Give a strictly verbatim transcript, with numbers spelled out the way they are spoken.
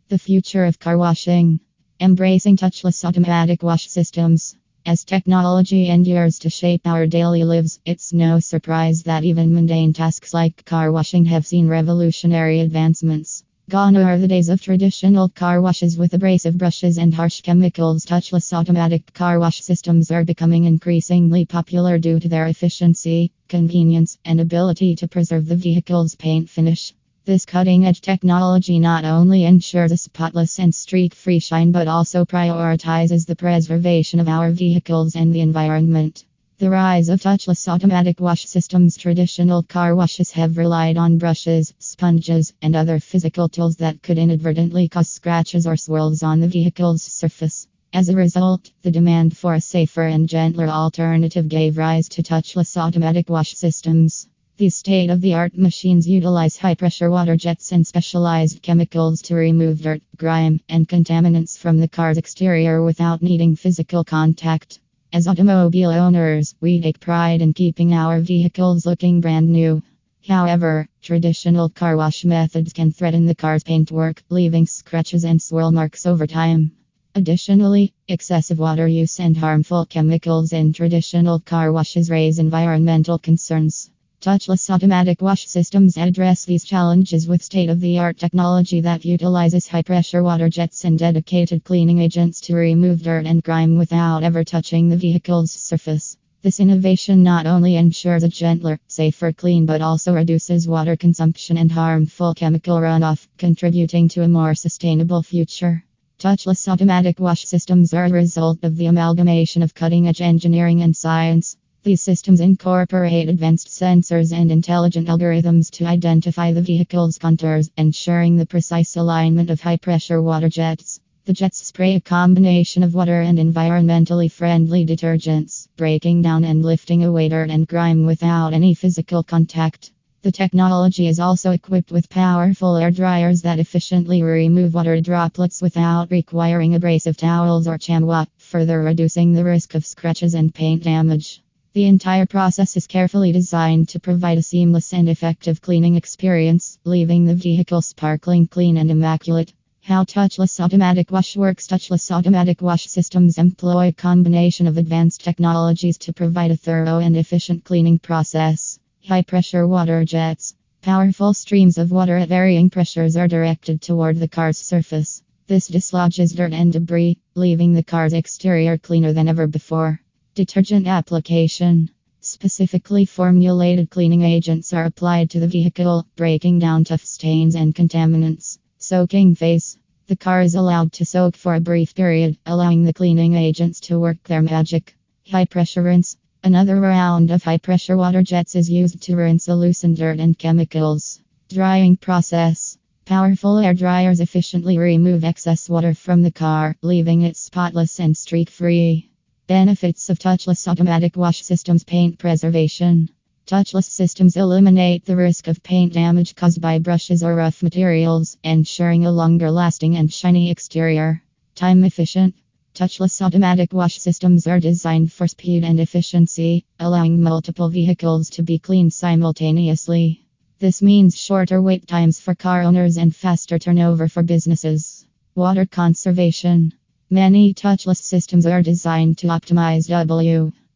The future of car washing. Embracing touchless automatic wash systems. As technology endures to shape our daily lives, it's no surprise that even mundane tasks like car washing have seen revolutionary advancements. Gone are the days of traditional car washes with abrasive brushes and harsh chemicals. Touchless automatic car wash systems are becoming increasingly popular due to their efficiency, convenience, and ability to preserve the vehicle's paint finish. This cutting-edge technology not only ensures a spotless and streak-free shine but also prioritizes the preservation of our vehicles and the environment. The rise of touchless automatic wash systems. Traditional car washes have relied on brushes, sponges, and other physical tools that could inadvertently cause scratches or swirls on the vehicle's surface. As a result, the demand for a safer and gentler alternative gave rise to touchless automatic wash systems. These state-of-the-art machines utilize high-pressure water jets and specialized chemicals to remove dirt, grime, and contaminants from the car's exterior without needing physical contact. As automobile owners, we take pride in keeping our vehicles looking brand new. However, traditional car wash methods can threaten the car's paintwork, leaving scratches and swirl marks over time. Additionally, excessive water use and harmful chemicals in traditional car washes raise environmental concerns. Touchless automatic wash systems address these challenges with state-of-the-art technology that utilizes high-pressure water jets and dedicated cleaning agents to remove dirt and grime without ever touching the vehicle's surface. This innovation not only ensures a gentler, safer clean but also reduces water consumption and harmful chemical runoff, contributing to a more sustainable future. Touchless automatic wash systems are a result of the amalgamation of cutting-edge engineering and science. These systems incorporate advanced sensors and intelligent algorithms to identify the vehicle's contours, ensuring the precise alignment of high-pressure water jets. The jets spray a combination of water and environmentally friendly detergents, breaking down and lifting away dirt and grime without any physical contact. The technology is also equipped with powerful air dryers that efficiently remove water droplets without requiring abrasive towels or chamois, further reducing the risk of scratches and paint damage. The entire process is carefully designed to provide a seamless and effective cleaning experience, leaving the vehicle sparkling clean and immaculate. How touchless automatic wash works. Touchless automatic wash systems employ a combination of advanced technologies to provide a thorough and efficient cleaning process. High-pressure water jets. Powerful streams of water at varying pressures are directed toward the car's surface. This dislodges dirt and debris, leaving the car's exterior cleaner than ever before. Detergent application. Specifically formulated cleaning agents are applied to the vehicle, breaking down tough stains and contaminants. Soaking phase. The car is allowed to soak for a brief period, allowing the cleaning agents to work their magic. High pressure rinse. Another round of high pressure water jets is used to rinse the loosened dirt and chemicals. Drying process. Powerful air dryers efficiently remove excess water from the car, leaving it spotless and streak-free. Benefits of touchless automatic wash systems. Paint preservation. Touchless systems eliminate the risk of paint damage caused by brushes or rough materials, ensuring a longer lasting and shiny exterior. Time efficient. Touchless automatic wash systems are designed for speed and efficiency, allowing multiple vehicles to be cleaned simultaneously. This means shorter wait times for car owners and faster turnover for businesses. Water conservation. Many touchless systems are designed to optimize W